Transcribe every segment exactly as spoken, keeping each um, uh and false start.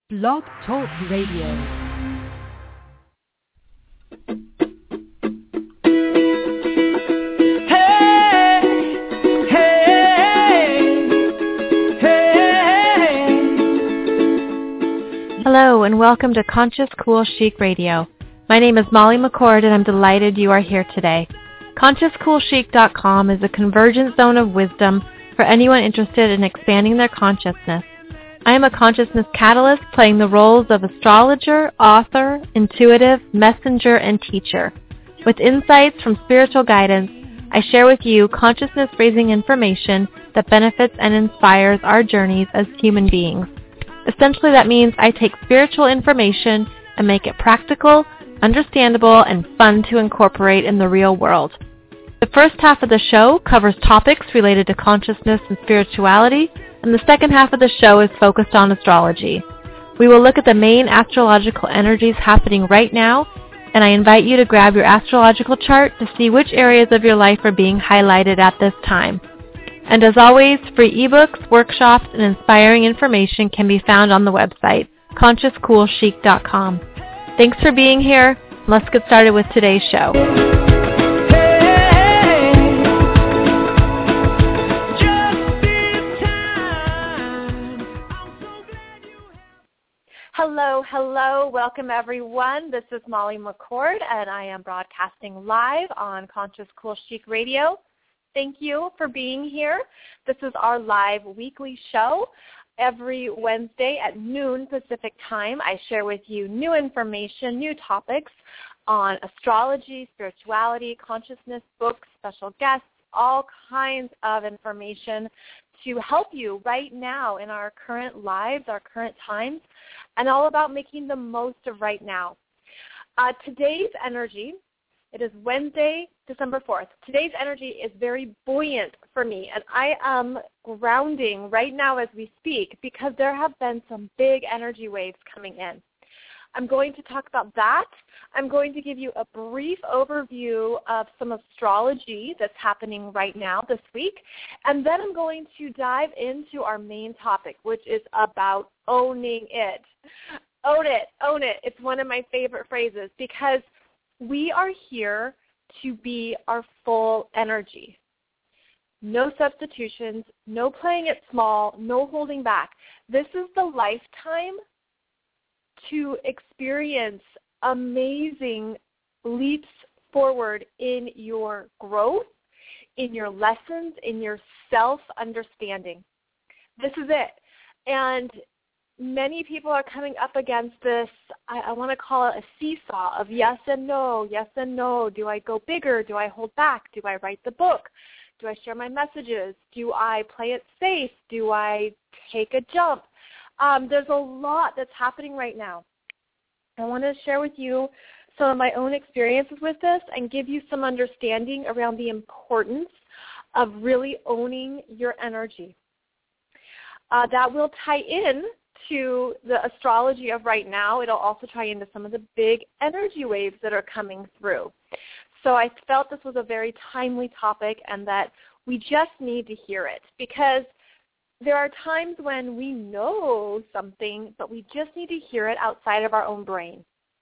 Blog Talk Radio. Hello and welcome to Conscious Cool Chic Radio. My name is Molly McCord and I'm delighted you are here today. Conscious Cool Chic dot com is a convergent zone of wisdom for anyone interested in expanding their consciousness. I am a consciousness catalyst playing the roles of astrologer, author, intuitive, messenger, and teacher. With insights from spiritual guidance, I share with you consciousness-raising information that benefits and inspires our journeys as human beings. Essentially, that means I take spiritual information and make it practical, understandable, and fun to incorporate in the real world. The first half of the show covers topics related to consciousness and spirituality, and the second half of the show is focused on astrology. We will look at the main astrological energies happening right now, and I invite you to grab your astrological chart to see which areas of your life are being highlighted at this time. And as always, free ebooks, workshops, and inspiring information can be found on the website, Conscious Cool Chic dot com. Thanks for being here. Let's get started with today's show. Hello, hello. Welcome, everyone. This is Molly McCord, and I am broadcasting live on Conscious Cool Chic Radio. Thank you for being here. This is our live weekly show. Every Wednesday at noon Pacific time, I share with you new information, new topics on astrology, spirituality, consciousness, books, special guests, all kinds of information to help you right now in our current lives, our current times, and all about making the most of right now. Uh, today's energy, it is Wednesday, December fourth. Today's energy is very buoyant for me, and I am grounding right now as we speak because there have been some big energy waves coming in. I'm going to talk about that. I'm going to give you a brief overview of some astrology that's happening right now this week, and then I'm going to dive into our main topic, which is about owning it. Own it, own it. It's one of my favorite phrases because we are here to be our full energy. No substitutions, no playing it small, no holding back. This is the lifetime to experience amazing leaps forward in your growth, in your lessons, in your self-understanding. This is it. And many people are coming up against this, I, I want to call it a seesaw of yes and no, yes and no. Do I go bigger? Do I hold back? Do I write the book? Do I share my messages? Do I play it safe? Do I take a jump? Um, there's a lot that's happening right now. I want to share with you some of my own experiences with this and give you some understanding around the importance of really owning your energy. Uh, that will tie in to the astrology of right now. It'll also tie into some of the big energy waves that are coming through. So I felt this was a very timely topic and that we just need to hear it because there are times when we know something, but we just need to hear it outside of our own brain.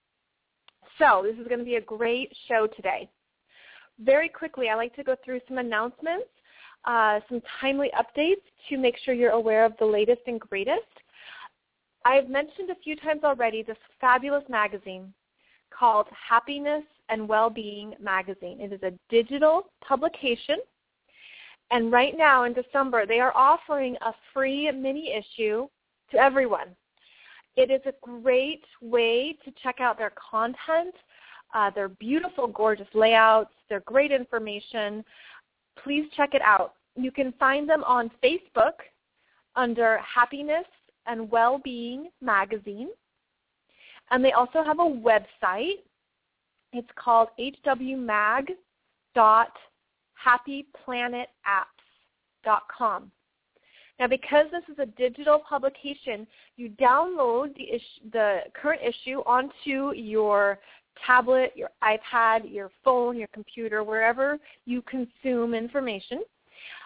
So this is going to be a great show today. Very quickly, I like to go through some announcements, uh, some timely updates to make sure you're aware of the latest and greatest. I've mentioned a few times already this fabulous magazine called Happiness and Well-Being Magazine. It is a digital publication. And right now in December, they are offering a free mini issue to everyone. It is a great way to check out their content, uh, their beautiful, gorgeous layouts, their great information. Please check it out. You can find them on Facebook under Happiness and Well-Being Magazine. And they also have a website. It's called h w mag dot happy planet apps dot com. Now, because this is a digital publication, you download the, issue, the current issue onto your tablet, your iPad, your phone, your computer, wherever you consume information.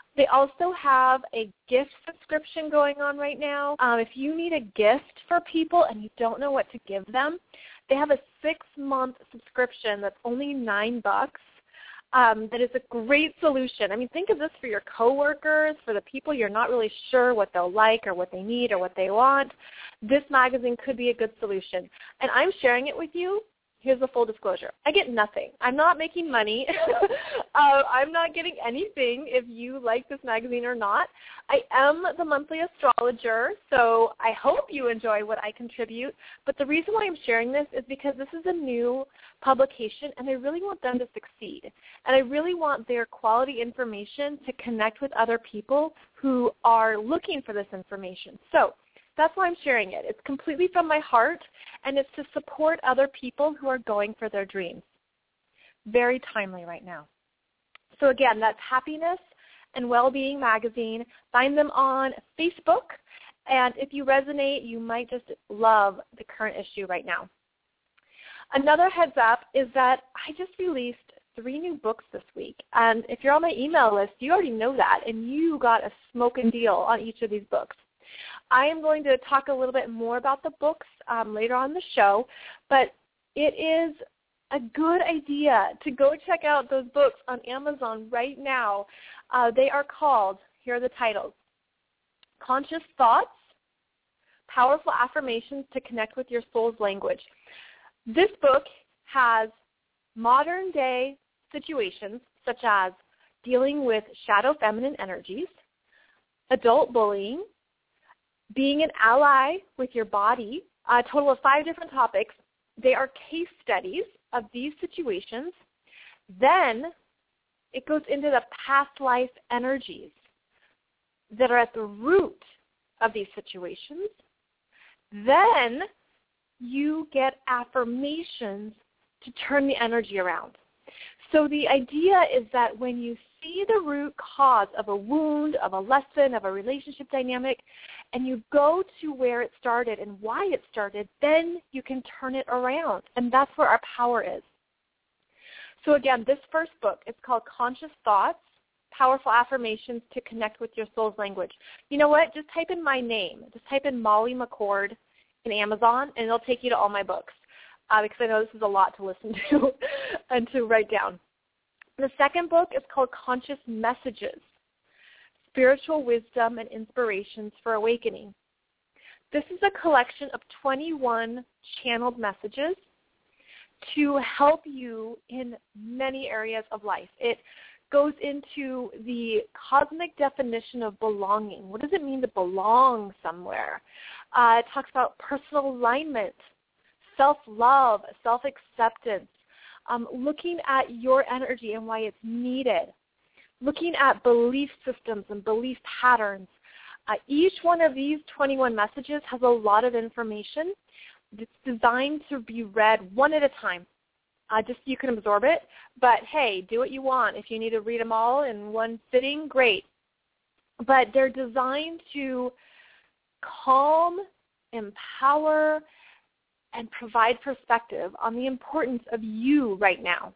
They also have a gift subscription going on right now. Um, if you need a gift for people and you don't know what to give them, they have a six-month subscription that's only nine bucks. Um, that is a great solution. I mean, think of this for your coworkers, for the people you're not really sure what they'll like or what they need or what they want. This magazine could be a good solution. And I'm sharing it with you. Here's the full disclosure. I get nothing. I'm not making money. uh, I'm not getting anything if you like this magazine or not. I am the monthly astrologer, so I hope you enjoy what I contribute. But the reason why I'm sharing this is because this is a new publication, and I really want them to succeed. And I really want their quality information to connect with other people who are looking for this information. So that's why I'm sharing it. It's completely from my heart, and it's to support other people who are going for their dreams. Very timely right now. So again, that's Happiness and Wellbeing Magazine. Find them on Facebook, and if you resonate, you might just love the current issue right now. Another heads up is that I just released three new books this week, and if you're on my email list, you already know that, and you got a smoking deal on each of these books. I am going to talk a little bit more about the books um, later on the show, but it is a good idea to go check out those books on Amazon right now. Uh, they are called, here are the titles, Conscious Thoughts, Powerful Affirmations to Connect with Your Soul's Language. This book has modern-day situations such as dealing with shadow feminine energies, adult bullying, being an ally with your body, a total of five different topics. They are case studies of these situations. Then it goes into the past life energies that are at the root of these situations. Then you get affirmations to turn the energy around. So the idea is that when you see the root cause of a wound, of a lesson, of a relationship dynamic, and you go to where it started and why it started, then you can turn it around. And that's where our power is. So again, this first book is called Conscious Thoughts, Powerful Affirmations to Connect with Your Soul's Language. You know what? Just type in my name. Just type in Molly McCord in Amazon, and it'll take you to all my books. Uh, because I know this is a lot to listen to and to write down. The second book is called Conscious Messages, Spiritual Wisdom and Inspirations for Awakening. This is a collection of twenty-one channeled messages to help you in many areas of life. It goes into the cosmic definition of belonging. What does it mean to belong somewhere? Uh, it talks about personal alignment, self-love, self-acceptance, um, looking at your energy and why it's needed, looking at belief systems and belief patterns. Uh, each one of these twenty-one messages has a lot of information. It's designed to be read one at a time, uh, just so you can absorb it. But, hey, do what you want. If you need to read them all in one sitting, great. But they're designed to calm, empower, and provide perspective on the importance of you right now.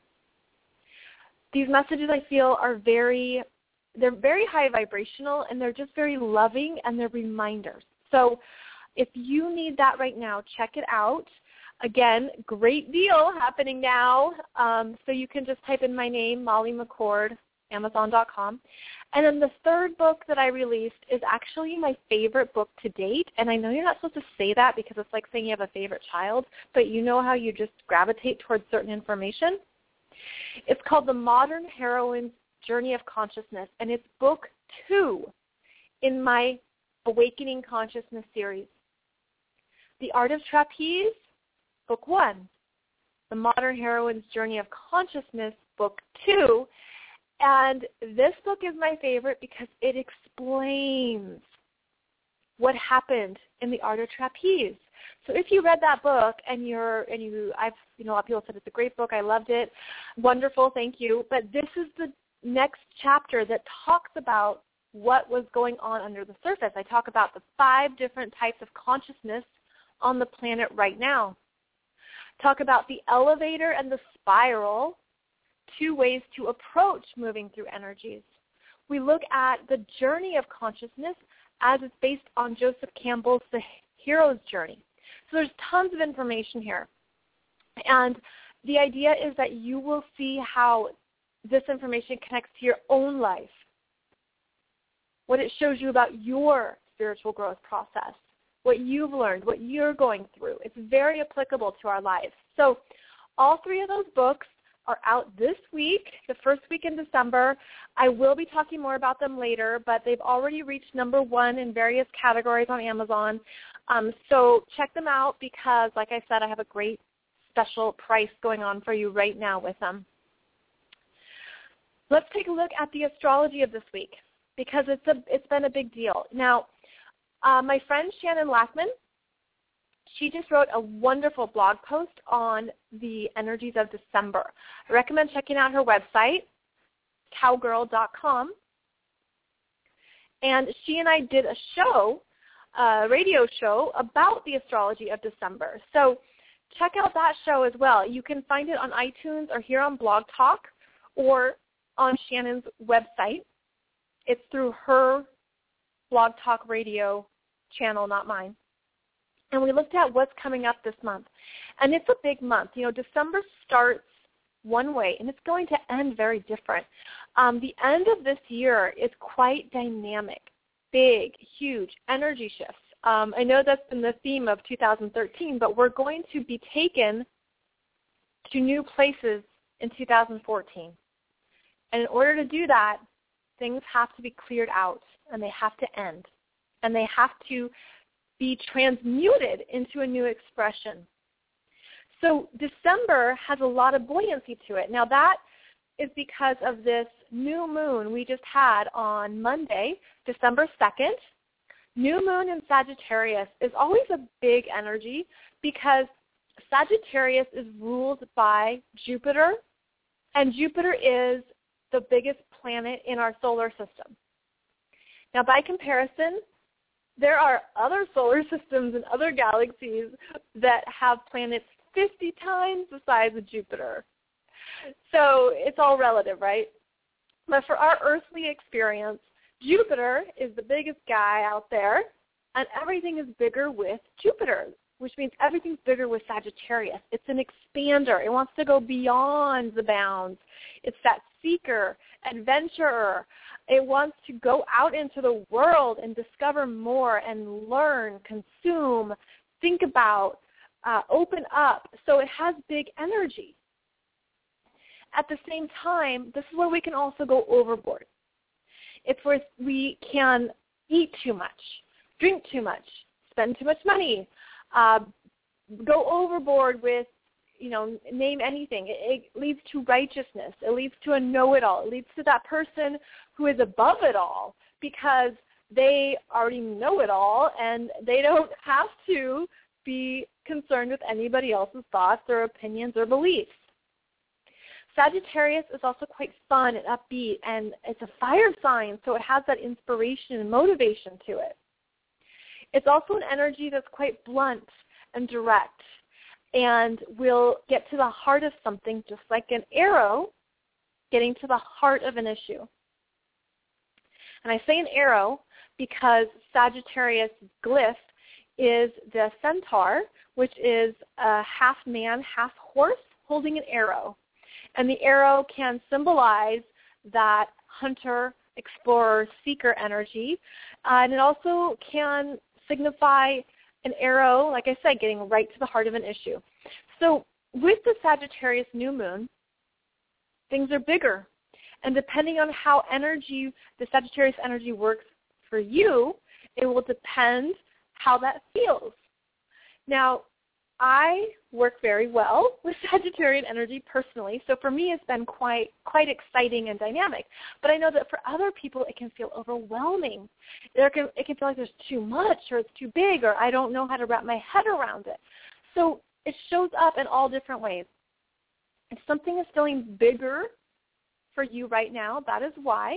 These messages, I feel, are very, they're very high vibrational, and they're just very loving, and they're reminders. So if you need that right now, check it out. Again, great deal happening now. Um, so you can just type in my name, Molly McCord, Amazon dot com. And then the third book that I released is actually my favorite book to date. And I know you're not supposed to say that because it's like saying you have a favorite child, but you know how you just gravitate towards certain information? It's called The Modern Heroine's Journey of Consciousness, and it's book two in my Awakening Consciousness series. The Art of Trapeze, book one. The Modern Heroine's Journey of Consciousness, book two. And this book is my favorite because it explains what happened in the Art of Trapeze. So if you read that book and you're and you I've you know a lot of people said it's a great book, I loved it, wonderful, thank you. But this is the next chapter that talks about what was going on under the surface. I talk about the five different types of consciousness on the planet right now. Talk about the elevator and the spiral, two ways to approach moving through energies. we look at the journey of consciousness as it's based on Joseph Campbell's The Hero's Journey. So there's tons of information here. And the idea is that you will see how this information connects to your own life, what it shows you about your spiritual growth process, what you've learned, what you're going through. It's very applicable to our lives. So all three of those books are out this week, the first week in December. I will be talking more about them later, but they've already reached number one in various categories on Amazon. Um, so check them out because, like I said, I have a great special price going on for you right now with them. Let's take a look at the astrology of this week because it's a it's been a big deal. Now, uh, my friend Shannon Lackman, she just wrote a wonderful blog post on the energies of December. I recommend checking out her website, cowgirl dot com. And she and I did a show, a radio show, about the astrology of December. So check out that show as well. You can find it on iTunes or here on Blog Talk or on Shannon's website. It's through her Blog Talk radio channel, not mine. And we looked at what's coming up this month. And it's a big month. You know, December starts one way, and it's going to end very different. Um, the end of this year is quite dynamic, big, huge energy shifts. Um, I know that's been the theme of two thousand thirteen, but we're going to be taken to new places in two thousand fourteen. And in order to do that, things have to be cleared out, and they have to end, and they have to be transmuted into a new expression. So December has a lot of buoyancy to it. Now that is because of this new moon we just had on Monday, December second. New moon in Sagittarius is always a big energy because Sagittarius is ruled by Jupiter, and Jupiter is the biggest planet in our solar system. Now, by comparison, there are other solar systems and other galaxies that have planets fifty times the size of Jupiter. So it's all relative, right? But for our earthly experience, Jupiter is the biggest guy out there, and everything is bigger with Jupiter, which means everything's bigger with Sagittarius. It's an expander. It wants to go beyond the bounds. It's that seeker, adventurer. It wants to go out into the world and discover more and learn, consume, think about, uh, open up. So it has big energy. At the same time, this is where we can also go overboard. It's where we can eat too much, drink too much, spend too much money, uh, go overboard with, you know, name anything. It, it leads to righteousness. It leads to a know-it-all. It leads to that person who is above it all because they already know it all and they don't have to be concerned with anybody else's thoughts or opinions or beliefs. Sagittarius is also quite fun and upbeat, and it's a fire sign, so it has that inspiration and motivation to it. It's also an energy that's quite blunt and direct and will get to the heart of something just like an arrow getting to the heart of an issue. And I say an arrow because Sagittarius glyph is the centaur, which is a half man, half horse holding an arrow. And the arrow can symbolize that hunter, explorer, seeker energy. Uh, and it also can signify an arrow, like I said, getting right to the heart of an issue. So with the Sagittarius new moon, things are bigger. And depending on how energy, the Sagittarius energy works for you, it will depend how that feels. Now, I work very well with Sagittarian energy personally, so for me it's been quite quite exciting and dynamic. But I know that for other people it can feel overwhelming. There can, it can feel like there's too much or it's too big or I don't know how to wrap my head around it. So it shows up in all different ways. If something is feeling bigger for you right now, that is why.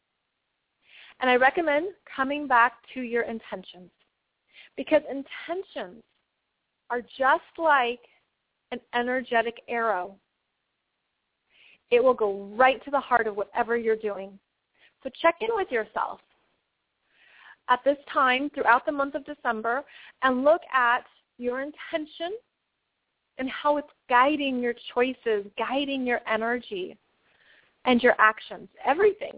And I recommend coming back to your intentions because intentions are just like an energetic arrow. It will go right to the heart of whatever you're doing. So check in with yourself at this time throughout the month of December and look at your intention and how it's guiding your choices, guiding your energy and your actions, everything.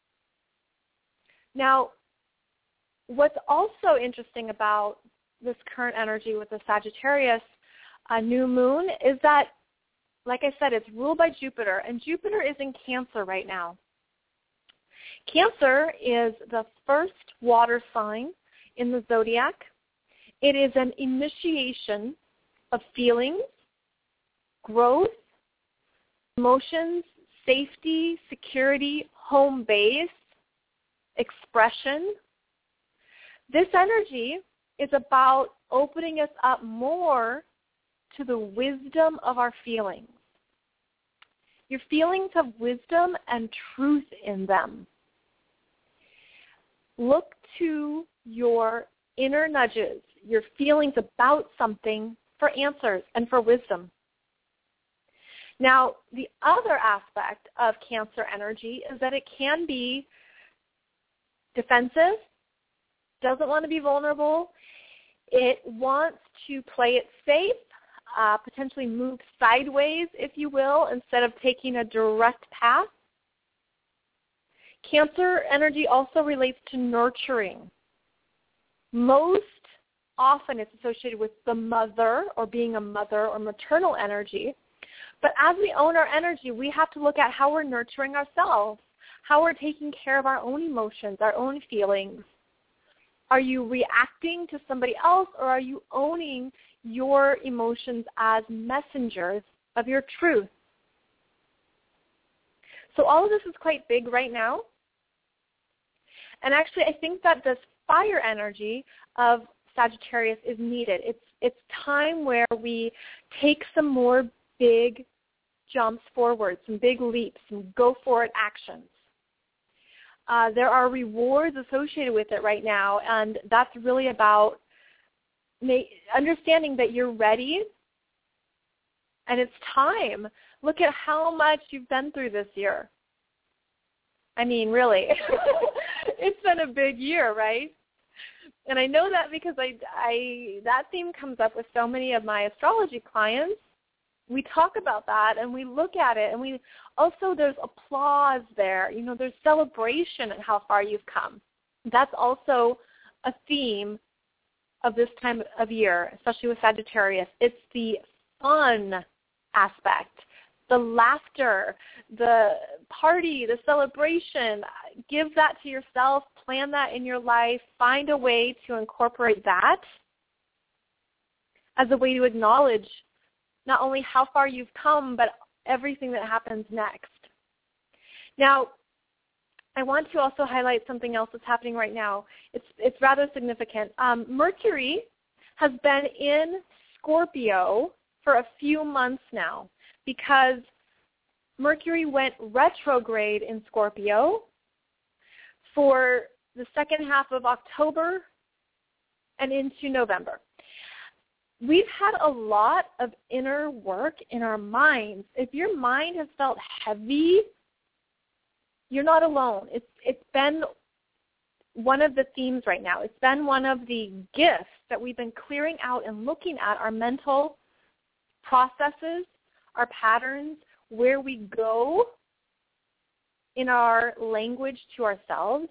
Now, what's also interesting about this current energy with the Sagittarius uh, new moon is that, like I said, it's ruled by Jupiter, and Jupiter is in Cancer right now. Cancer is the first water sign in the zodiac. It is an initiation of feelings, growth, emotions, safety, security, home base, expression. This energy is about opening us up more to the wisdom of our feelings. Your feelings have wisdom and truth in them. Look to your inner nudges, your feelings about something for answers and for wisdom. Now, the other aspect of Cancer energy is that it can be defensive, doesn't want to be vulnerable. It wants to play it safe, uh, potentially move sideways, if you will, instead of taking a direct path. Cancer energy also relates to nurturing. Most often it's associated with the mother or being a mother or maternal energy. But as we own our energy, we have to look at how we're nurturing ourselves, how we're taking care of our own emotions, our own feelings. Are you reacting to somebody else, or are you owning your emotions as messengers of your truth? So all of this is quite big right now. And actually, I think that this fire energy of Sagittarius is needed. It's it's time where we take some more big jumps forward, some big leaps, some go-for-it actions. Uh, there are rewards associated with it right now, and that's really about ma- understanding that you're ready and it's time. Look at how much you've been through this year. I mean, really, it's been a big year, right? And I know that because I, I that theme comes up with so many of my astrology clients. We talk about that and we look at it, and we also, there's applause there. You know, there's celebration at how far you've come. That's also a theme of this time of year, especially with Sagittarius. It's the fun aspect, the laughter, the party, the celebration. Give that to yourself. Plan that in your life. Find a way to incorporate that as a way to acknowledge not only how far you've come, but everything that happens next. Now, I want to also highlight something else that's happening right now. It's it's rather significant. Um, Mercury has been in Scorpio for a few months now because Mercury went retrograde in Scorpio for the second half of October and into November. We've had a lot of inner work in our minds. If your mind has felt heavy, you're not alone. It's it's been one of the themes right now. It's been one of the gifts that we've been clearing out and looking at our mental processes, our patterns, where we go in our language to ourselves.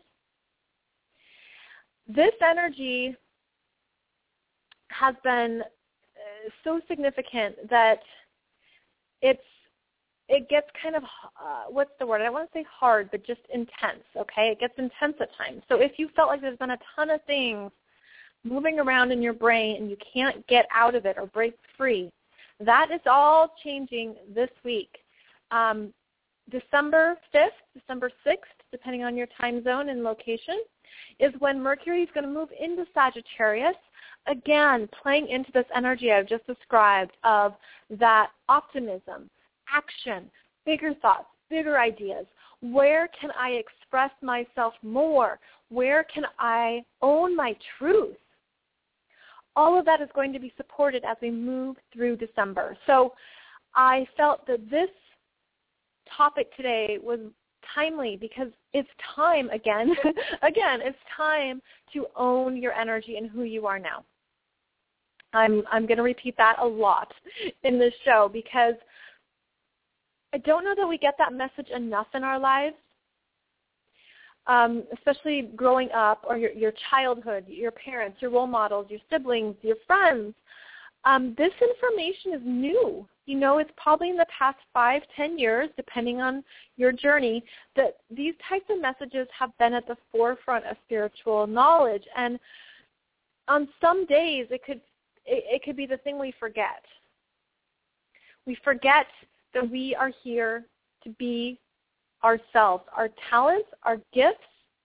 This energy has been uh, so significant that it's it gets kind of, uh, what's the word? I don't want to say hard, but just intense, okay? It gets intense at times. So if you felt like there's been a ton of things moving around in your brain and you can't get out of it or break free, that is all changing this week. Um, December fifth, December sixth, depending on your time zone and location, is when Mercury is going to move into Sagittarius, again, playing into this energy I've just described of that optimism, action, bigger thoughts, bigger ideas. Where can I express myself more? Where can I own my truth? All of that is going to be supported as we move through December. So I felt that this topic today was timely because it's time again. again, it's time to own your energy and who you are now. I'm I'm going to repeat that a lot in this show because I don't know that we get that message enough in our lives, um, especially growing up or your, your childhood, your parents, your role models, your siblings, your friends. Um, this information is new. You know, it's probably in the past five, ten years, depending on your journey, that these types of messages have been at the forefront of spiritual knowledge. And on some days, it could it, it could be the thing we forget. We forget that we are here to be ourselves. Our talents, our gifts,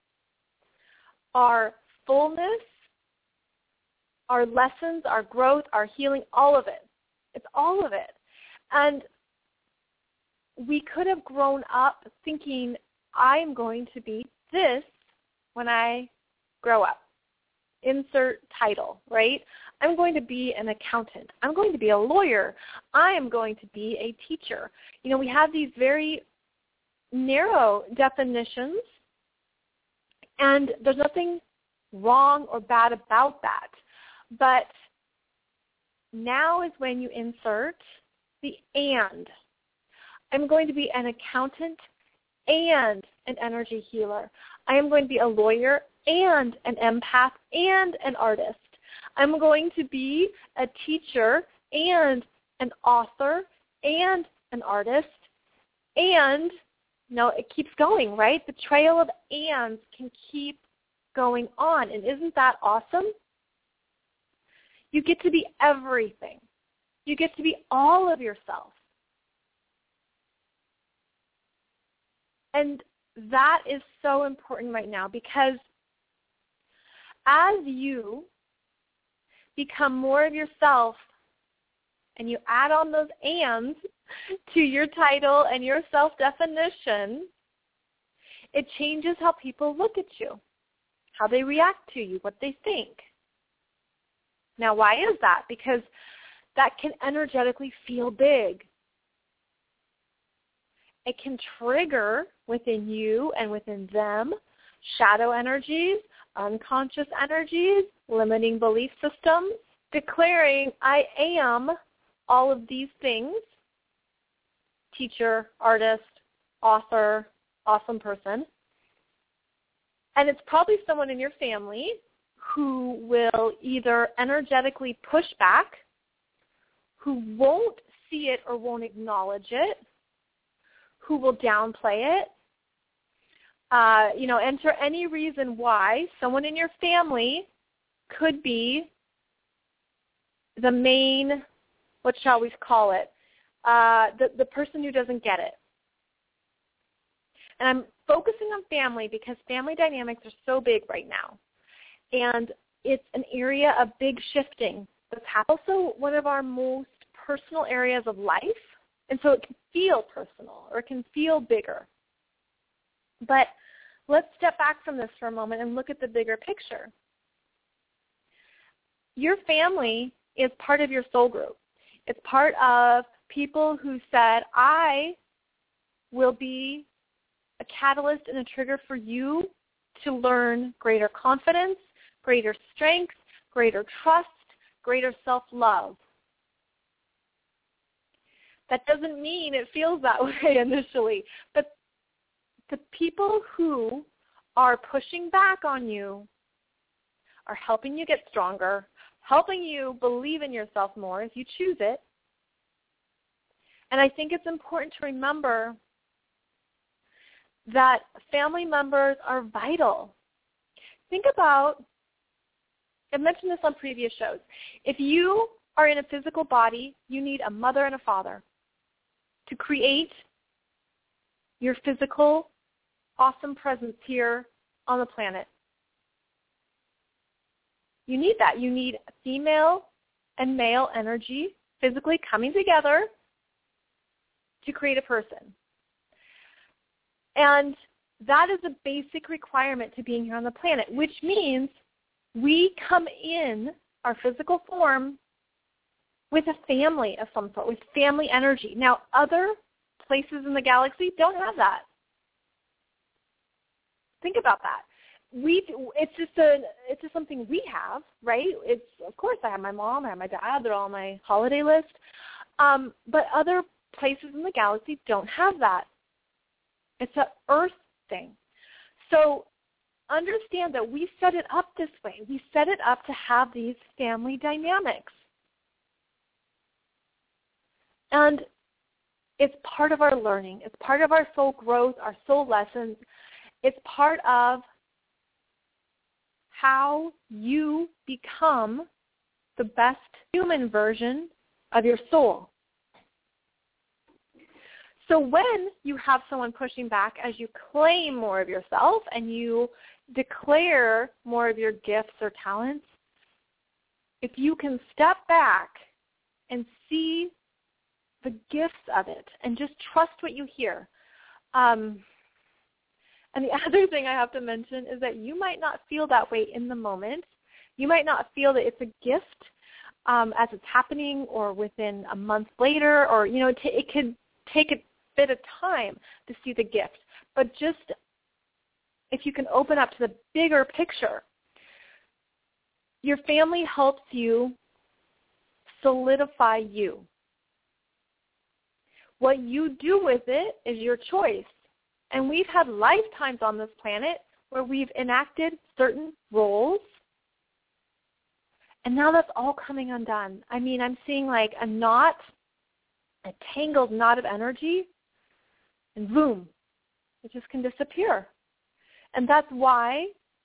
our fullness, our lessons, our growth, our healing, all of it. It's all of it. And we could have grown up thinking, I'm going to be this when I grow up. Insert title, right? I'm going to be an accountant. I'm going to be a lawyer. I am going to be a teacher. You know, we have these very narrow definitions, and there's nothing wrong or bad about that. But now is when you insert the and. I'm going to be an accountant and an energy healer. I am going to be a lawyer and an empath and an artist. I'm going to be a teacher and an author and an artist. And, no, it keeps going, right? The trail of ands can keep going on. And isn't that awesome? You get to be everything. You get to be all of yourself. And that is so important right now because as you become more of yourself and you add on those ands to your title and your self-definition, it changes how people look at you, how they react to you, what they think. Now, why is that? Because that can energetically feel big. It can trigger within you and within them shadow energies, unconscious energies, limiting belief systems, declaring, I am all of these things, teacher, artist, author, awesome person. And it's probably someone in your family who will either energetically push back, who won't see it or won't acknowledge it, who will downplay it. Uh, you know, enter any reason why someone in your family could be the main, what shall we call it, uh, the, the person who doesn't get it. And I'm focusing on family because family dynamics are so big right now. And it's an area of big shifting. It's also one of our most personal areas of life. And so it can feel personal or it can feel bigger. But let's step back from this for a moment and look at the bigger picture. Your family is part of your soul group. It's part of people who said, I will be a catalyst and a trigger for you to learn greater confidence, greater strength, greater trust, greater self-love. That doesn't mean it feels that way initially, but the people who are pushing back on you are helping you get stronger, helping you believe in yourself more if you choose it. And I think it's important to remember that family members are vital. Think about, I've mentioned this on previous shows. If you are in a physical body, you need a mother and a father to create your physical, awesome presence here on the planet. You need that. You need female and male energy physically coming together to create a person. And that is a basic requirement to being here on the planet, which means we come in our physical form with a family of some sort, with family energy. Now, other places in the galaxy don't have that. Think about that. We, it's just a, it's just something we have, right? It's, of course, I have my mom, I have my dad, they're all on my holiday list. Um, but other places in the galaxy don't have that. It's an Earth thing. So understand that we set it up this way. We set it up to have these family dynamics. And it's part of our learning. It's part of our soul growth, our soul lessons. It's part of how you become the best human version of your soul. So when you have someone pushing back as you claim more of yourself and you declare more of your gifts or talents, if you can step back and see the gifts of it and just trust what you hear. Um, and the other thing I have to mention is that you might not feel that way in the moment. You might not feel that it's a gift um, as it's happening or within a month later, or, you know, it, t- it could take a bit of time to see the gift. But just if you can open up to the bigger picture, your family helps you solidify you. What you do with it is your choice. And we've had lifetimes on this planet where we've enacted certain roles, and now that's all coming undone. I mean, I'm seeing like a knot, a tangled knot of energy, and boom, it just can disappear. And that's why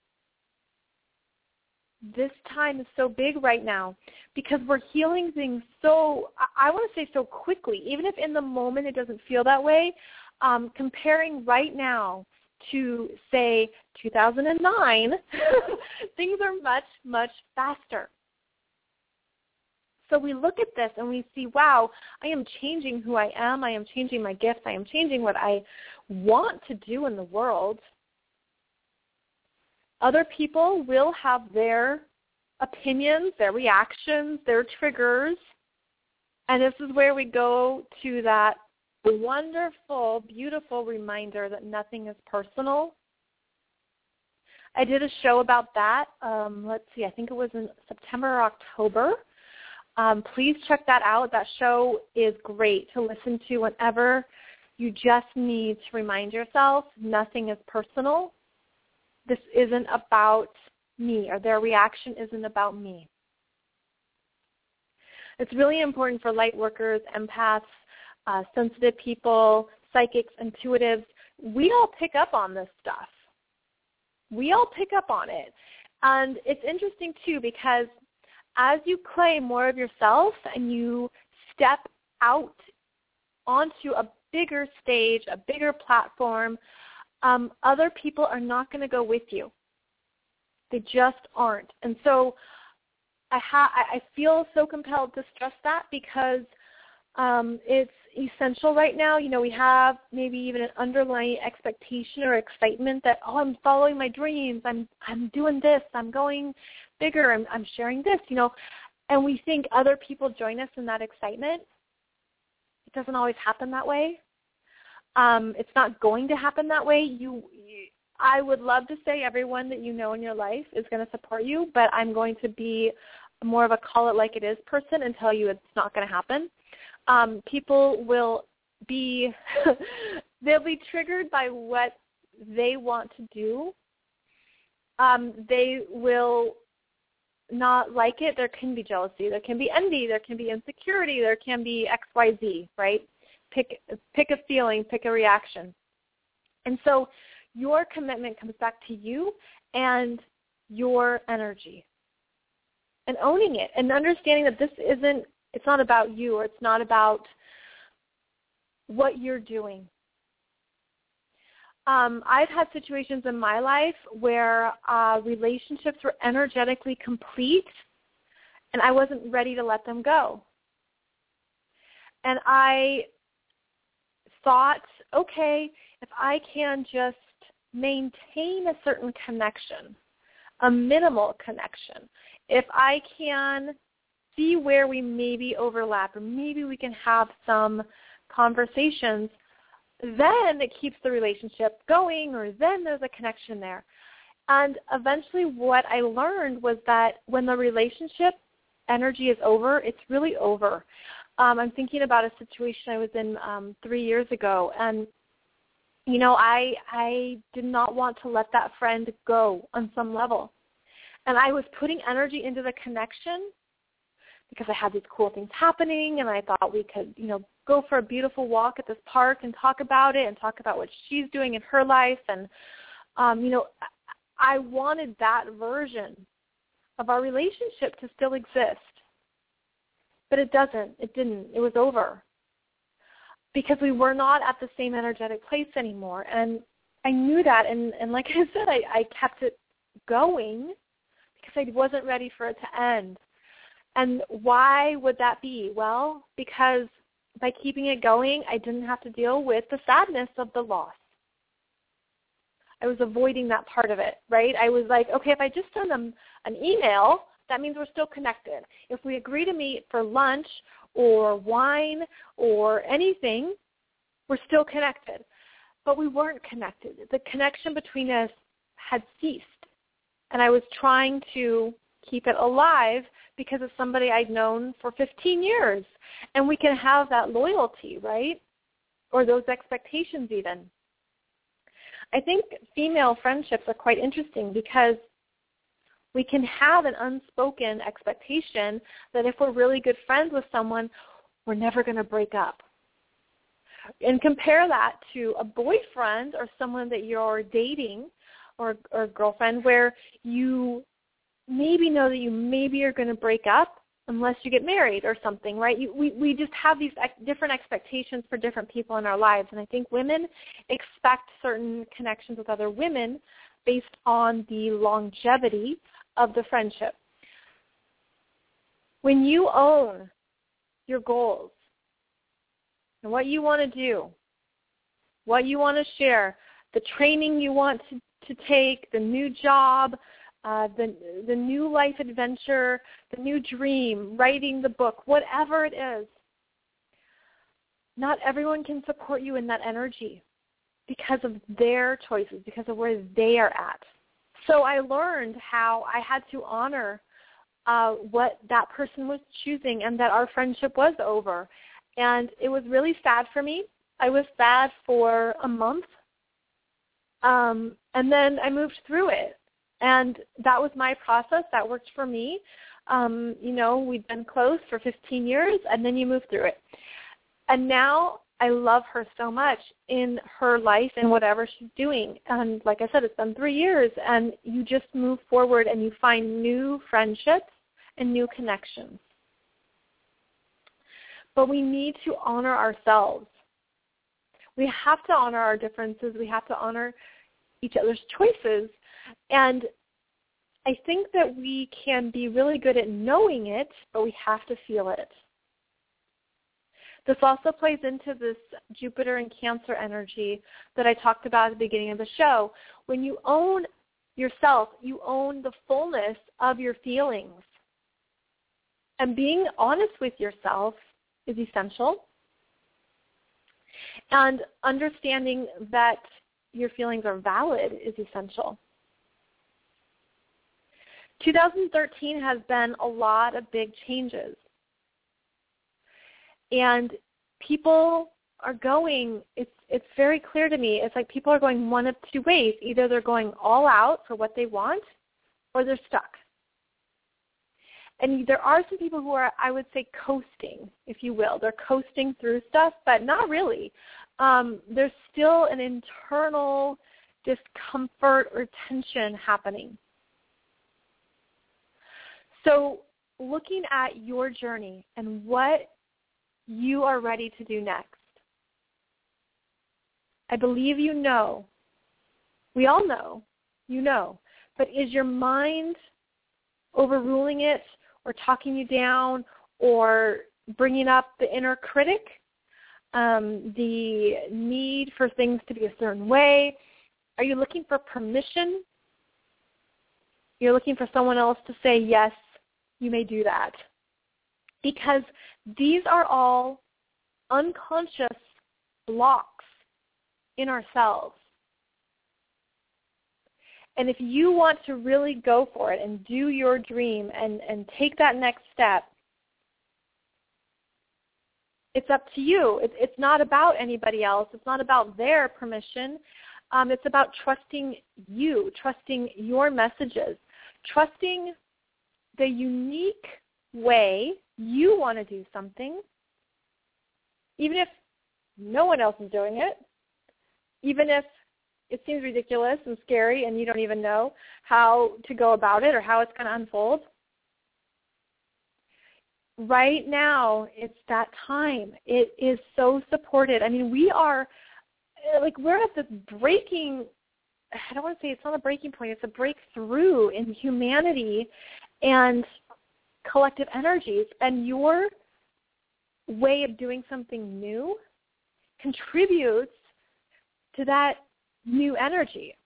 this time is so big right now, because we're healing things so, I want to say so quickly, even if in the moment it doesn't feel that way. Um, comparing right now to, say, two thousand nine, things are much, much faster. So we look at this and we see, wow, I am changing who I am. I am changing my gifts. I am changing what I want to do in the world. Other people will have their opinions, their reactions, their triggers. And this is where we go to that wonderful, beautiful reminder that nothing is personal. I did a show about that. Um, let's see, I think it was in September or October. Um, please check that out. That show is great to listen to whenever you just need to remind yourself nothing is personal. This isn't about me, or their reaction isn't about me. It's really important for light workers, empaths, uh, sensitive people, psychics, intuitives. We all pick up on this stuff. We all pick up on it. And it's interesting, too, because as you claim more of yourself and you step out onto a bigger stage, a bigger platform, um, other people are not going to go with you. They just aren't. And so I, ha- I feel so compelled to stress that because um, it's essential right now. You know, we have maybe even an underlying expectation or excitement that, oh, I'm following my dreams. I'm I'm doing this. I'm going bigger. I'm, I'm sharing this, you know. And we think other people join us in that excitement. It doesn't always happen that way. Um, it's not going to happen that way. You, you, I would love to say everyone that you know in your life is going to support you, but I'm going to be more of a call it like it is person and tell you it's not going to happen. Um, people will be, they'll be triggered by what they want to do. Um, they will not like it. There can be jealousy. There can be envy. There can be insecurity. There can be X, Y, Z, right? Pick, pick a feeling, pick a reaction. And so your commitment comes back to you and your energy and owning it and understanding that this isn't, it's not about you, or it's not about what you're doing. Um, I've had situations in my life where uh, relationships were energetically complete, and I wasn't ready to let them go. And I thought, okay, if I can just maintain a certain connection, a minimal connection, if I can see where we maybe overlap, or maybe we can have some conversations, then it keeps the relationship going, or then there's a connection there. And eventually what I learned was that when the relationship energy is over, it's really over. Um, I'm thinking about a situation I was in um, three years ago, and, you know, I I did not want to let that friend go on some level. And I was putting energy into the connection because I had these cool things happening, and I thought we could, you know, go for a beautiful walk at this park and talk about it and talk about what she's doing in her life. And, um, you know, I wanted that version of our relationship to still exist. But it doesn't. It didn't. It was over. Because we were not at the same energetic place anymore. And I knew that. And, and like I said, I, I kept it going because I wasn't ready for it to end. And why would that be? Well, because by keeping it going, I didn't have to deal with the sadness of the loss. I was avoiding that part of it, right? I was like, okay, if I just send them an email, that means we're still connected. If we agree to meet for lunch or wine or anything, we're still connected. But we weren't connected. The connection between us had ceased. And I was trying to keep it alive because of somebody I'd known for fifteen years. And we can have that loyalty, right? Or those expectations even. I think female friendships are quite interesting because we can have an unspoken expectation that if we're really good friends with someone, we're never going to break up. And compare that to a boyfriend or someone that you're dating or, or a girlfriend where you maybe know that you maybe are going to break up unless you get married or something, right? You, we, we just have these ex- different expectations for different people in our lives. And I think women expect certain connections with other women based on the longevity of the friendship. When you own your goals and what you want to do, what you want to share, the training you want to, to take, the new job, uh, the, the new life adventure, the new dream, writing the book, whatever it is, not everyone can support you in that energy because of their choices, because of where they are at. So I learned how I had to honor uh, what that person was choosing and that our friendship was over. And it was really sad for me. I was sad for a month. Um, and then I moved through it. And that was my process. That worked for me. Um, you know, we'd been close for fifteen years, and then you move through it. And now I love her so much in her life and whatever she's doing. And like I said, it's been three years, and you just move forward and you find new friendships and new connections. But we need to honor ourselves. We have to honor our differences. We have to honor each other's choices. And I think that we can be really good at knowing it, but we have to feel it. This also plays into this Jupiter and Cancer energy that I talked about at the beginning of the show. When you own yourself, you own the fullness of your feelings. And being honest with yourself is essential. And understanding that your feelings are valid is essential. two thousand thirteen has been a lot of big changes. And people are going, it's it's very clear to me, it's like people are going one of two ways. Either they're going all out for what they want, or they're stuck. And there are some people who are, I would say, coasting, if you will. They're coasting through stuff, but not really. Um, there's still an internal discomfort or tension happening. So looking at your journey and what you are ready to do next. I believe you know. We all know. You know. But is your mind overruling it or talking you down or bringing up the inner critic, um, the need for things to be a certain way? Are you looking for permission? You're looking for someone else to say, yes, you may do that. Because these are all unconscious blocks in ourselves. And if you want to really go for it and do your dream and, and take that next step, it's up to you. It, it's not about anybody else. It's not about their permission. Um, it's about trusting you, trusting your messages, trusting the unique way you want to do something, even if no one else is doing it, even if it seems ridiculous and scary and you don't even know how to go about it or how it's going to unfold. Right now, it's that time. It is so supported. I mean, we are, like, we're at this breaking, I don't want to say it's not a breaking point, it's a breakthrough in humanity and collective energies. And your way of doing something new contributes to that new energy.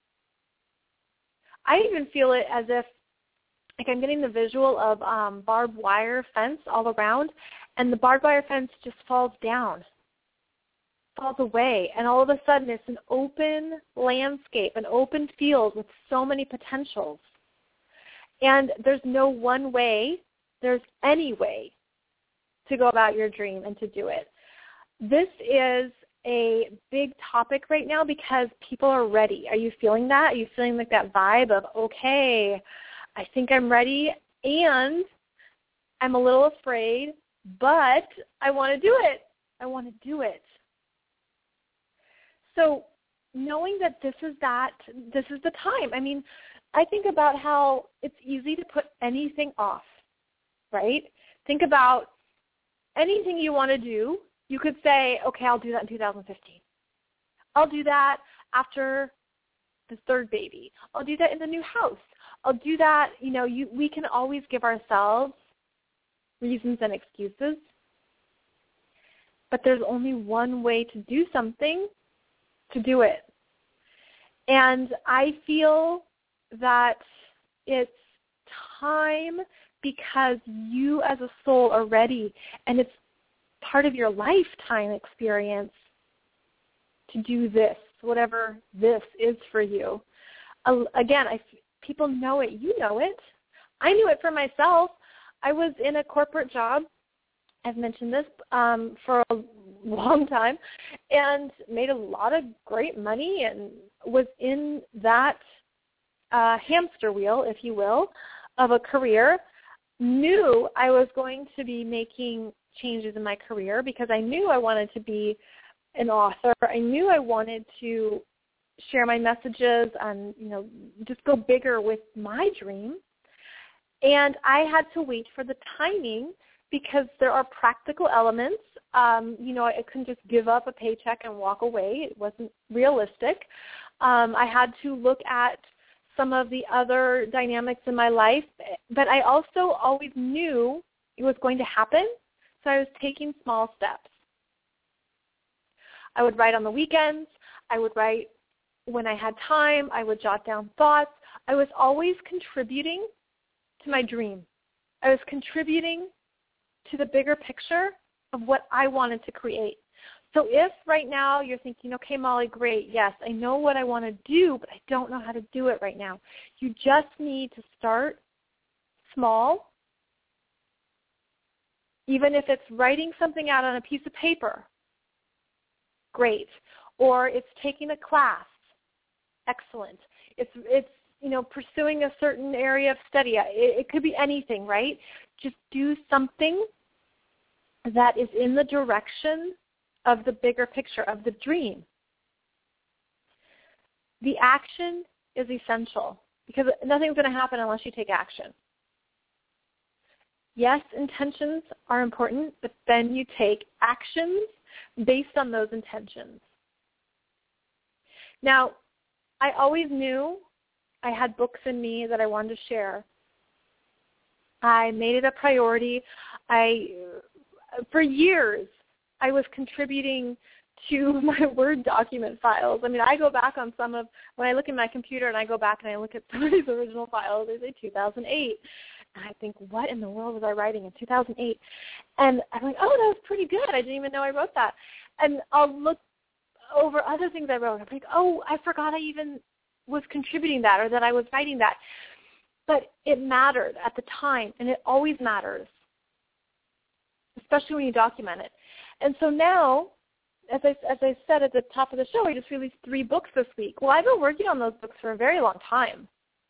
I even feel it as if, like, I'm getting the visual of um, barbed wire fence all around, and the barbed wire fence just falls down, falls away, and all of a sudden it's an open landscape, an open field with so many potentials. And there's no one way, there's any way to go about your dream and to do it. This is a big topic right now because people are ready. Are you feeling that? Are you feeling like that vibe of, okay, I think I'm ready and I'm a little afraid, but I want to do it. I want to do it. So knowing that this is that, this is the time. I mean, I think about how it's easy to put anything off, right? Think about anything you want to do. You could say, okay, I'll do that in two thousand fifteen. I'll do that after the third baby. I'll do that in the new house. I'll do that, you know, you, we can always give ourselves reasons and excuses. But there's only one way to do something, to do it. And I feel that it's time because you as a soul are ready, and it's part of your lifetime experience to do this, whatever this is for you. Uh, again, I, people know it. You know it. I knew it for myself. I was in a corporate job, I've mentioned this, um, for a long time, and made a lot of great money and was in that uh, hamster wheel, if you will, of a career. Knew I was going to be making changes in my career because I knew I wanted to be an author. I knew I wanted to share my messages and, you know, just go bigger with my dream. And I had to wait for the timing because there are practical elements. Um, you know, I couldn't just give up a paycheck and walk away. It wasn't realistic. Um, I had to look at some of the other dynamics in my life, but I also always knew it was going to happen. So I was taking small steps. I would write on the weekends. I would write when I had time. I would jot down thoughts. I was always contributing to my dream. I was contributing to the bigger picture of what I wanted to create. So if right now you're thinking, okay, Molly, great, yes, I know what I want to do, but I don't know how to do it right now, you just need to start small. Even if it's writing something out on a piece of paper, great. Or it's taking a class, excellent. It's, it's you know, pursuing a certain area of study. It, it could be anything, right? Just do something that is in the direction of the bigger picture, of the dream. The action is essential because nothing's going to happen unless you take action. Yes, intentions are important, but then you take actions based on those intentions. Now, I always knew I had books in me that I wanted to share. I made it a priority. I, for years, I was contributing to my Word document files. I mean, I go back on some of, when I look at my computer and I go back and I look at some of these original files, they say two thousand eight. And I think, what in the world was I writing in two thousand eight? And I'm like, oh, that was pretty good. I didn't even know I wrote that. And I'll look over other things I wrote. I'm like, oh, I forgot I even was contributing that or that I was writing that. But it mattered at the time, and it always matters, especially when you document it. And so now, as I, as I said at the top of the show, I just released three books this week. Well, I've been working on those books for a very long time.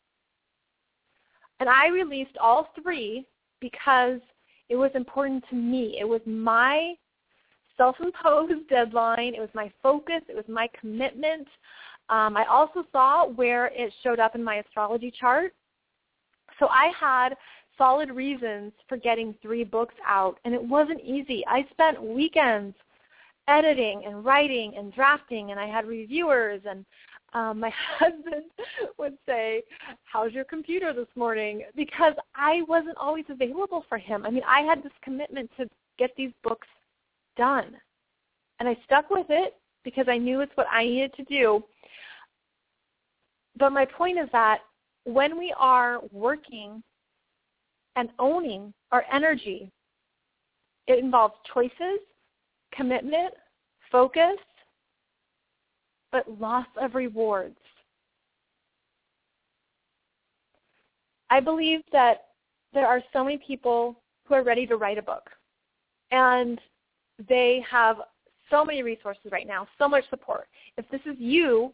And I released all three because it was important to me. It was my self-imposed deadline. It was my focus. It was my commitment. Um, I also saw where it showed up in my astrology chart. So I had solid reasons for getting three books out, and it wasn't easy. I spent weekends editing and writing and drafting, and I had reviewers, and um, my husband would say, how's your computer this morning? Because I wasn't always available for him. I mean, I had this commitment to get these books done, and I stuck with it because I knew it's what I needed to do. But my point is that when we are working and owning our energy, it involves choices, commitment, focus, but loss of rewards. I believe that there are so many people who are ready to write a book, and they have so many resources right now, so much support. If this is you,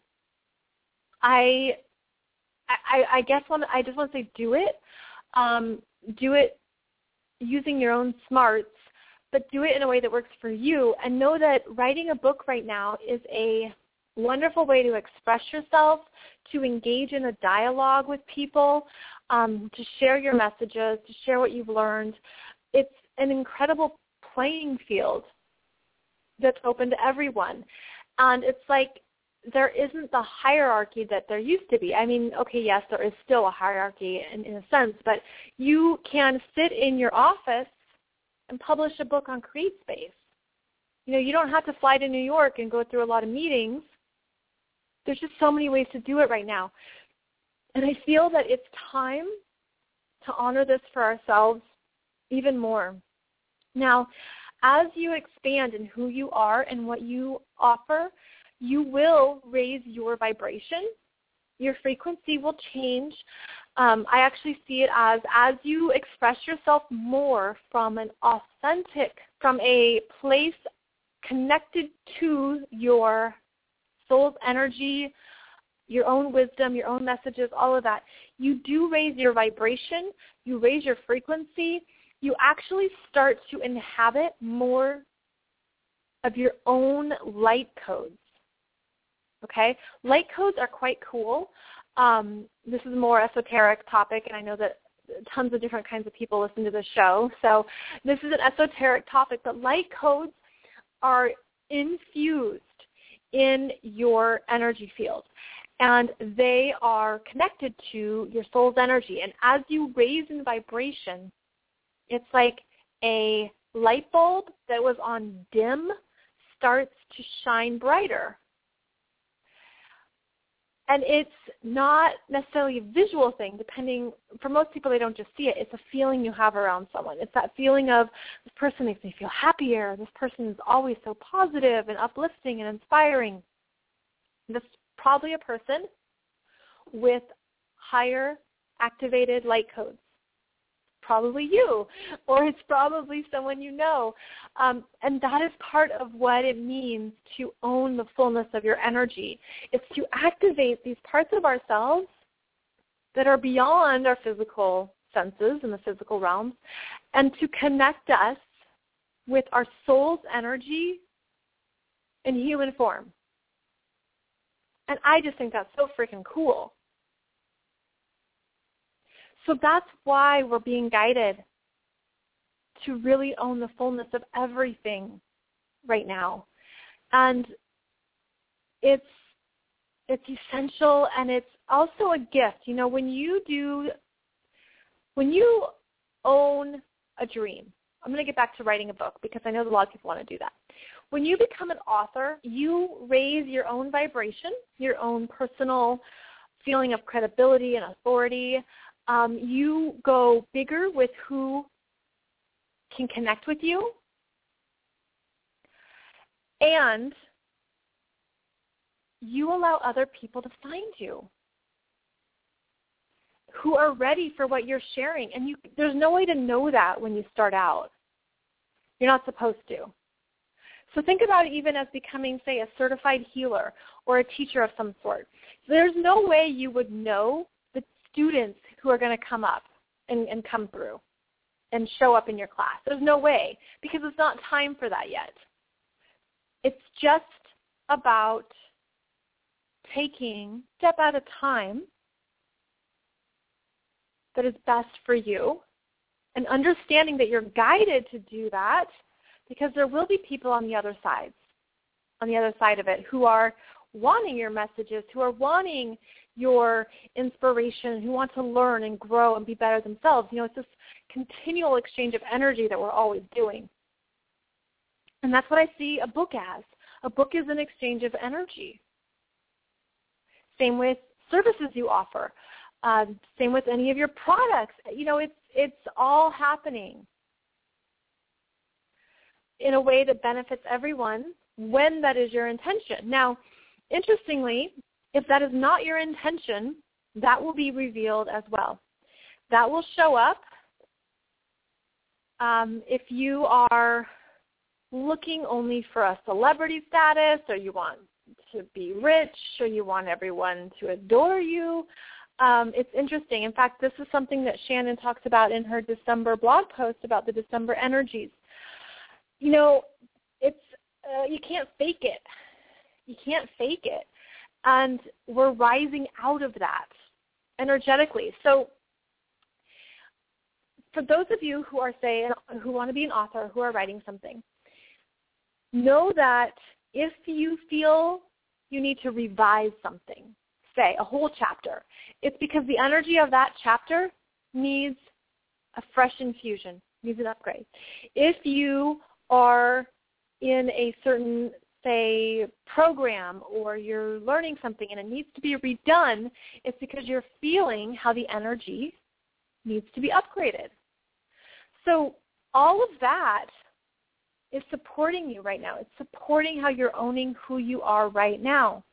I, I, I guess one, I just want to say do it. Um, do it using your own smarts, but do it in a way that works for you, and know that writing a book right now is a wonderful way to express yourself, to engage in a dialogue with people, um, to share your messages, to share what you've learned. It's an incredible playing field that's open to everyone. And it's like there isn't the hierarchy that there used to be. I mean, okay, yes, there is still a hierarchy in, in a sense, but you can sit in your office and publish a book on CreateSpace. You know, you don't have to fly to New York and go through a lot of meetings. There's just so many ways to do it right now. And I feel that it's time to honor this for ourselves even more. Now, as you expand in who you are and what you offer, you will raise your vibration. Your frequency will change. Um, I actually see it as as you express yourself more from an authentic, from a place connected to your soul's energy, your own wisdom, your own messages, all of that. You do raise your vibration. You raise your frequency. You actually start to inhabit more of your own light codes. Okay? Light codes are quite cool. Um, this is a more esoteric topic, and I know that tons of different kinds of people listen to this show. So this is an esoteric topic, but light codes are infused in your energy field, and they are connected to your soul's energy. And as you raise in vibration, it's like a light bulb that was on dim starts to shine brighter. And it's not necessarily a visual thing, depending, for most people they don't just see it, it's a feeling you have around someone. It's that feeling of, this person makes me feel happier, this person is always so positive and uplifting and inspiring. This is probably a person with higher activated light codes. Probably you, or it's probably someone you know. Um, and that is part of what it means to own the fullness of your energy. It's to activate these parts of ourselves that are beyond our physical senses in the physical realm, and to connect us with our soul's energy in human form. And I just think that's so freaking cool. So that's why we're being guided to really own the fullness of everything right now. And it's it's essential, and it's also a gift. You know, when you do, when you own a dream, I'm going to get back to writing a book because I know a lot of people want to do that. When you become an author, you raise your own vibration, your own personal feeling of credibility and authority. Um, you go bigger with who can connect with you. And you allow other people to find you who are ready for what you're sharing. And you, there's no way to know that when you start out. You're not supposed to. So think about it even as becoming, say, a certified healer or a teacher of some sort. There's no way you would know the students who are going to come up and, and come through and show up in your class. There's no way, because it's not time for that yet. It's just about taking a step at a time that is best for you and understanding that you're guided to do that, because there will be people on the other side, on the other side of it, who are wanting your messages, who are wanting your inspiration, who want to learn and grow and be better themselves. You know, it's this continual exchange of energy that we're always doing. And that's what I see a book as. A book is an exchange of energy. Same with services you offer. Uh, same with any of your products. You know, it's it's all happening in a way that benefits everyone when that is your intention. Now, interestingly, if that is not your intention, that will be revealed as well. That will show up um, if you are looking only for a celebrity status, or you want to be rich, or you want everyone to adore you. Um, it's interesting. In fact, this is something that Shannon talks about in her December blog post about the December energies. You know, it's uh, you can't fake it. You can't fake it. And we're rising out of that energetically. So for those of you who are, say, who want to be an author, who are writing something, know that if you feel you need to revise something, say a whole chapter, it's because the energy of that chapter needs a fresh infusion, needs an upgrade. If you are in a certain, say, program, or you're learning something and it needs to be redone, it's because you're feeling how the energy needs to be upgraded. So all of that is supporting you right now. It's supporting how you're owning who you are right now.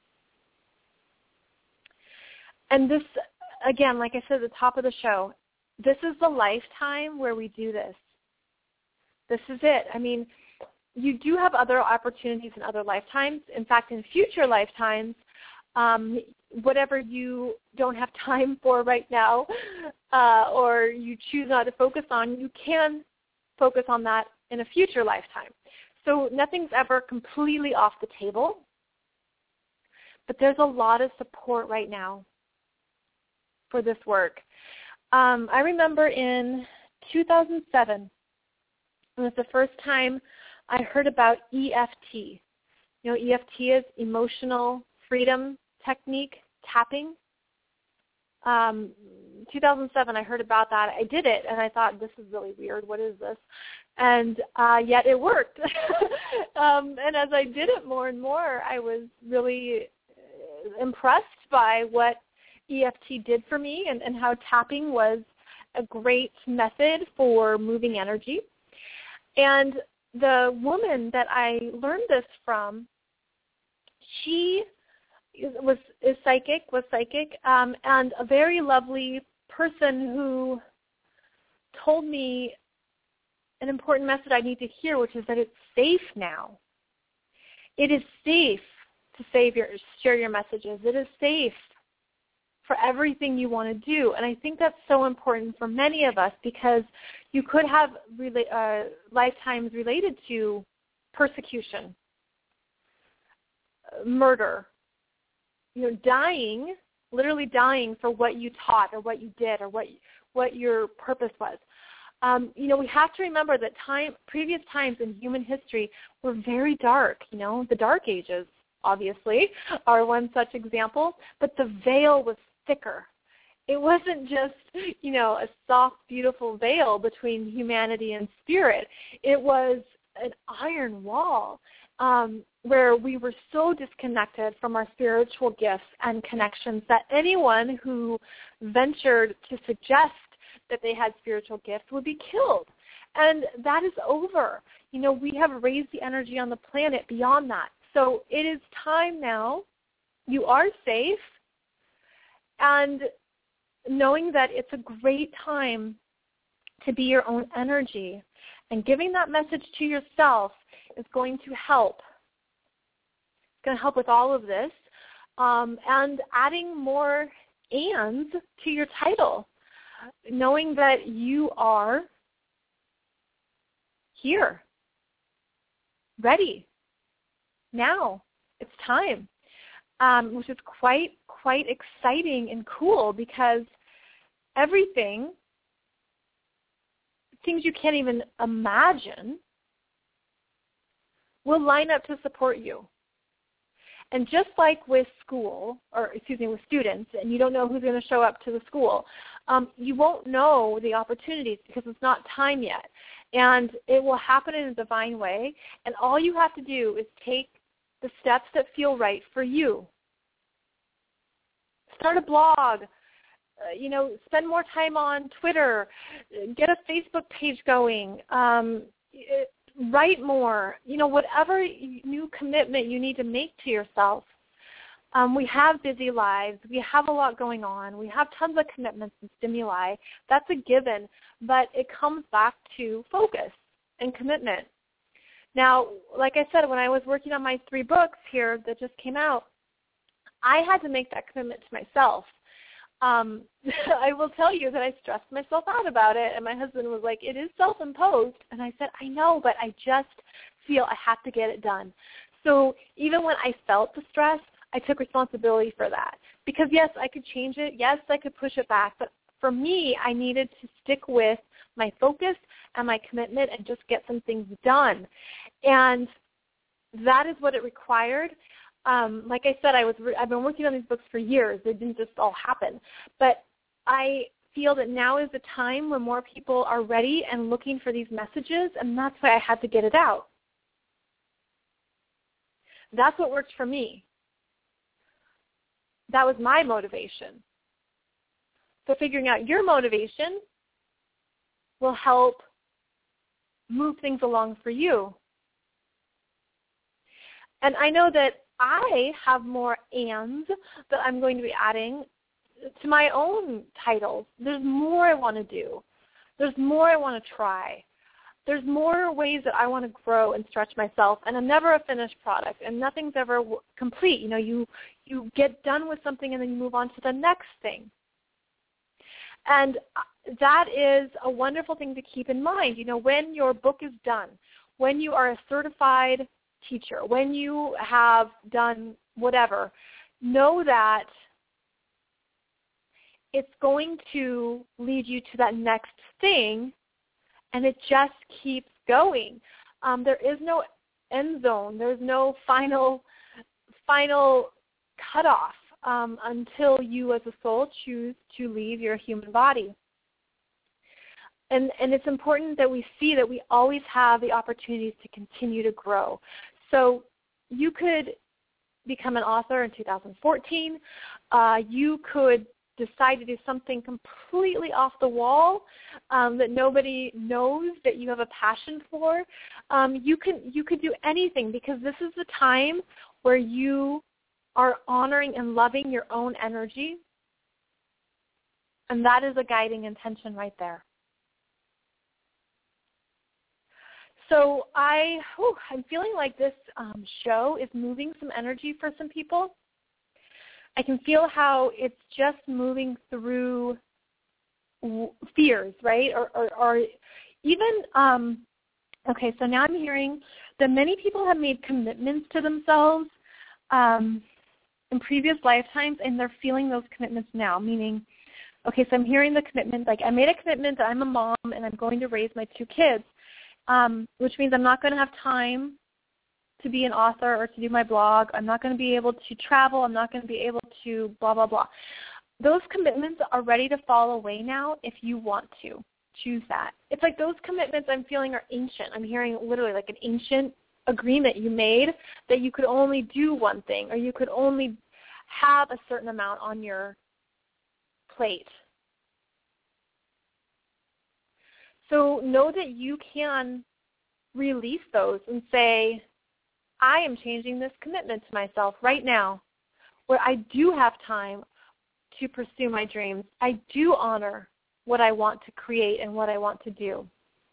And this, again, like I said at the top of the show, this is the lifetime where we do this. This is it. I mean, you do have other opportunities in other lifetimes. In fact, in future lifetimes, um, whatever you don't have time for right now, uh, or you choose not to focus on, you can focus on that in a future lifetime. So nothing's ever completely off the table, but there's a lot of support right now for this work. Um, I remember in two thousand seven, it was the first time I heard about E F T. You know, E F T is emotional freedom technique, tapping. Um, two thousand seven, I heard about that. I did it, and I thought, this is really weird. What is this? And uh, yet it worked. um, and as I did it more and more, I was really impressed by what E F T did for me, and, and how tapping was a great method for moving energy. And the woman that I learned this from, she was is psychic, was psychic, um, and a very lovely person who told me an important message I need to hear, which is that it's safe now. It is safe to save your, share your messages. It is safe for everything you want to do. And I think that's so important for many of us, because you could have rela- uh, lifetimes related to persecution, murder, you know, dying, literally dying for what you taught or what you did or what what your purpose was. Um, you know, we have to remember that time, previous times in human history were very dark. You know, the Dark Ages, obviously, are one such example, but the veil was thicker. It wasn't just, you know, a soft, beautiful veil between humanity and spirit. It was an iron wall um, where we were so disconnected from our spiritual gifts and connections that anyone who ventured to suggest that they had spiritual gifts would be killed. And that is over. You know, we have raised the energy on the planet beyond that. So it is time now you are safe, and knowing that it's a great time to be your own energy. And giving that message to yourself is going to help. It's going to help with all of this. Um, and adding more ands to your title, knowing that you are here, ready, now, it's time, um, which is quite, quite exciting and cool, because everything, things you can't even imagine, will line up to support you. And just like with school, or excuse me, with students, and you don't know who's going to show up to the school, um, you won't know the opportunities because it's not time yet. And it will happen in a divine way, and all you have to do is take the steps that feel right for you. Start a blog, uh, you know, spend more time on Twitter, get a Facebook page going, um, it, write more, you know, whatever new commitment you need to make to yourself. Um, we have busy lives. We have a lot going on. We have tons of commitments and stimuli. That's a given, but it comes back to focus and commitment. Now, like I said, when I was working on my three books here that just came out, I had to make that commitment to myself. Um, I will tell you that I stressed myself out about it, and my husband was like, it is self-imposed. And I said, I know, but I just feel I have to get it done. So even when I felt the stress, I took responsibility for that. Because, yes, I could change it. Yes, I could push it back. But for me, I needed to stick with my focus and my commitment and just get some things done. And that is what it required. Um, like I said, I was re- I've been working on these books for years. They didn't just all happen. But I feel that now is the time when more people are ready and looking for these messages, and that's why I had to get it out. That's what worked for me. That was my motivation. So figuring out your motivation will help move things along for you. And I know that I have more ands that I'm going to be adding to my own titles. There's more I want to do. There's more I want to try. There's more ways that I want to grow and stretch myself, and I'm never a finished product, and nothing's ever w- complete. You know, you you get done with something, and then you move on to the next thing. And that is a wonderful thing to keep in mind. You know, when your book is done, when you are a certified teacher, when you have done whatever, know that it's going to lead you to that next thing, and it just keeps going. Um, there is no end zone. There's no final final cutoff um, until you as a soul choose to leave your human body. And, and it's important that we see that we always have the opportunities to continue to grow. So you could become an author in two thousand fourteen. Uh, you could decide to do something completely off the wall um, that nobody knows that you have a passion for. Um, you can you could do anything, because this is the time where you are honoring and loving your own energy, and that is a guiding intention right there. So I, whew, I'm feeling like this um, show is moving some energy for some people. I can feel how it's just moving through w- fears, right? Or, or, or even, um, okay, so now I'm hearing that many people have made commitments to themselves um, in previous lifetimes, and they're feeling those commitments now, meaning, okay, so I'm hearing the commitment, like I made a commitment that I'm a mom and I'm going to raise my two kids. Um, which means I'm not going to have time to be an author or to do my blog. I'm not going to be able to travel. I'm not going to be able to blah, blah, blah. Those commitments are ready to fall away now if you want to choose that. It's like those commitments I'm feeling are ancient. I'm hearing literally like an ancient agreement you made that you could only do one thing, or you could only have a certain amount on your plate. So know that you can release those and say, I am changing this commitment to myself right now, where I do have time to pursue my dreams. I do honor what I want to create and what I want to do.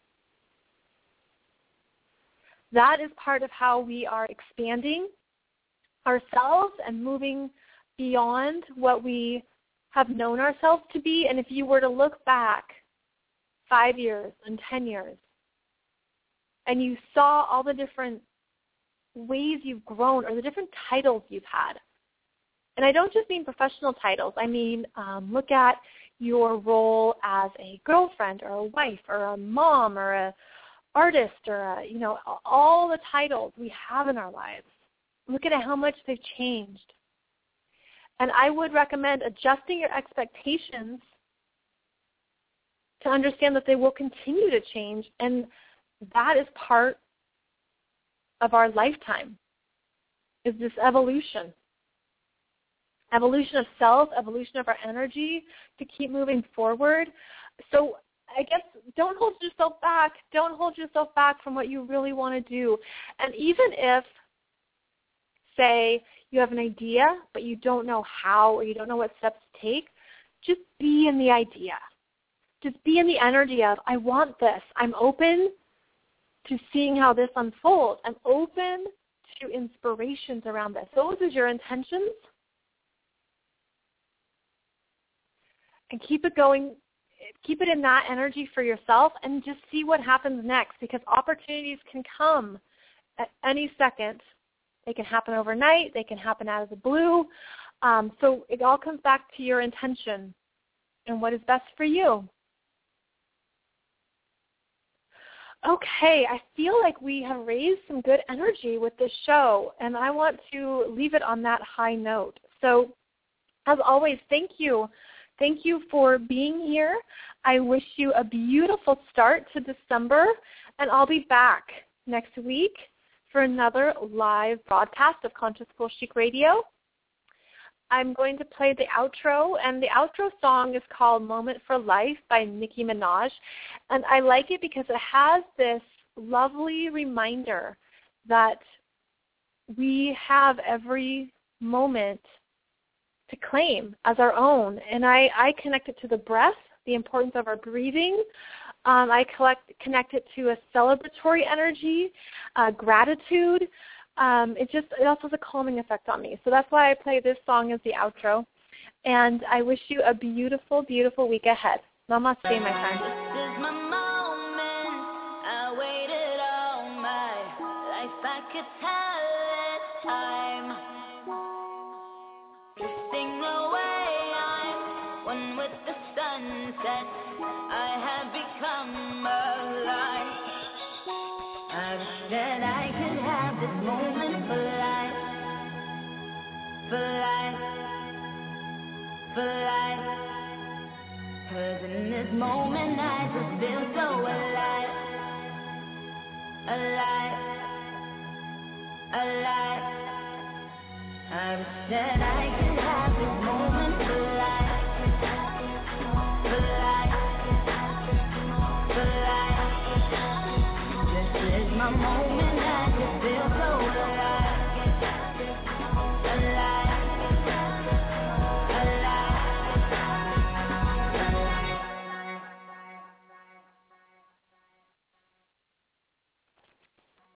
That is part of how we are expanding ourselves and moving beyond what we have known ourselves to be. And if you were to look back five years and ten years, and you saw all the different ways you've grown or the different titles you've had, and I don't just mean professional titles. I mean, um, look at your role as a girlfriend or a wife or a mom or a artist or a, you know, all the titles we have in our lives. Look at how much they've changed. And I would recommend adjusting your expectations to understand that they will continue to change, and that is part of our lifetime, is this evolution. Evolution of self, evolution of our energy to keep moving forward. So I guess don't hold yourself back. Don't hold yourself back from what you really want to do. And even if, say, you have an idea, but you don't know how or you don't know what steps to take, just be in the idea. Just be in the energy of, I want this. I'm open to seeing how this unfolds. I'm open to inspirations around this. Those are your intentions. And keep it going. Keep it in that energy for yourself and just see what happens next, because opportunities can come at any second. They can happen overnight. They can happen out of the blue. Um, so it all comes back to your intention and what is best for you. Okay, I feel like we have raised some good energy with this show, and I want to leave it on that high note. So as always, thank you. Thank you for being here. I wish you a beautiful start to December, and I'll be back next week for another live broadcast of Conscious Cool Chic Radio. I'm going to play the outro, and the outro song is called Moment for Life by Nicki Minaj, and I like it because it has this lovely reminder that we have every moment to claim as our own. And I, I connect it to the breath, the importance of our breathing. Um, I collect, connect it to a celebratory energy, uh, gratitude. Um, it just it also has a calming effect on me. So that's why I play this song as the outro. And I wish you a beautiful, beautiful week ahead. Namaste, my friend. This is my moment. I waited all my life. I could tell it's time. Drifting away, I'm one with the sunset. I have become alive. I wish that I could have this moment for life, for life, for life. 'Cause in this moment I just feel so alive, alive, alive. I wish that I could